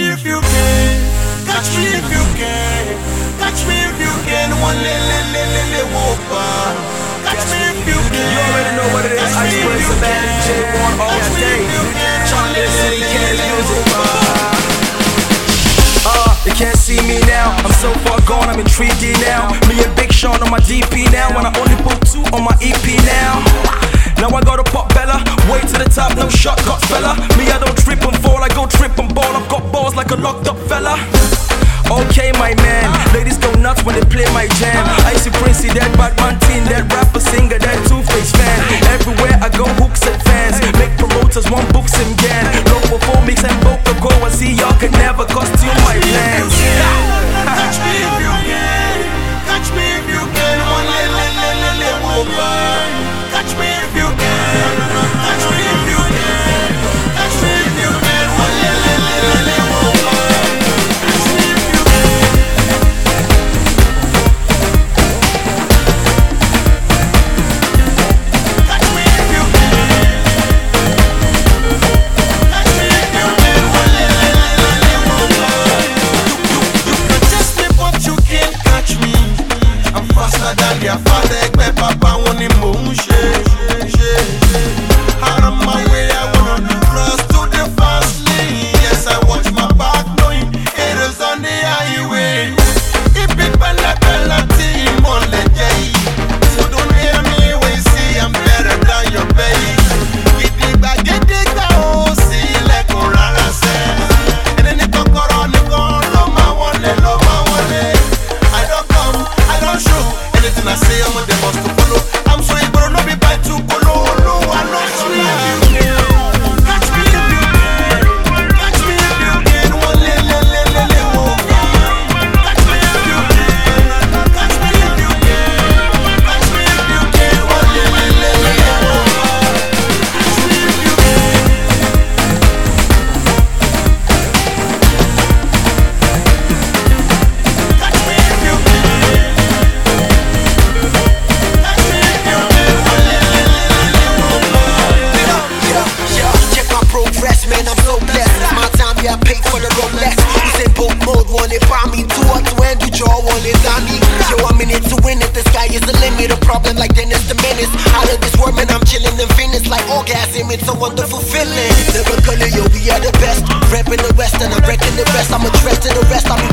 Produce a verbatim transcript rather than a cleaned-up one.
me if you can. Catch me if you can. Catch me if you can. One le le le le le whoop. Catch me if you can. You already know what it is. Ice Prince, Savannah, J one all day. Chocolate City, can't music. Uh, they can't see me now. I'm so far gone, I'm in three D now. Me and Big Sean on my D P now. When I only put two on my E P now. Now I gotta pop Bella, way to the top, no shortcuts, fella. Me, I don't trip and fall, I go trip and ball. I've got balls like a locked up fella. Okay, my man, ladies go nuts when they play my jam. Icy Princey, that Batman teen, that rapper singer, that Two-Face fan. Everywhere I go, hooks and fans. Make promoters want books and gan. Local four mix and Boca go and see y'all can never costume my plans. Catch me if you can. Catch me if you can. One le le le le le whoop. Catch me if you can. Catch me if you can. Catch me if you can. One le le le le le whoop. Catch me if you can. Catch me if you can. Catch me if you can. One le le le le le whoop. You you you can test me but you can't catch me. I'm faster than their father. Egbe papa won ni mo n ṣe. Out of my way, I wanna cross to the fast lane. Yes, I watch my back, knowing it is on the highway. If it bella bella team on the day, so don't hear me when you see I'm better than your babe. Get it back, get it back, oh, see, like a rara say. And then it don't go on, it go on, love my one, love my one. I don't come, I don't show. Anything I say, I'm on the bus to follow. I'm sorry, but no be by two color. I know catch me if you can. Catch me if you can. Catch me if you can. One le le le le le whoop. Catch me if you can. Catch me if you can. Catch me if you can. One le le le le le whoop. Catch me if you can. Catch me if you can. Catch me if you can. One le le le le le whoop. Check my progress, man, I'm so blessed. It's my time, yeah, I paid for the Rolex. Who's in both mode, want it by me. Two or two and do jaw, want it on me. Yo, I'm in it to win it, the sky is the limit. A problem like Dennis the Menace. Out of this world, man, I'm chilling in Venice. Like orgasm, it's a wonderful feeling. Never color, yo, we are the best. Reppin' the West and I'm wrecking the rest. I'm addressed to the rest, I'm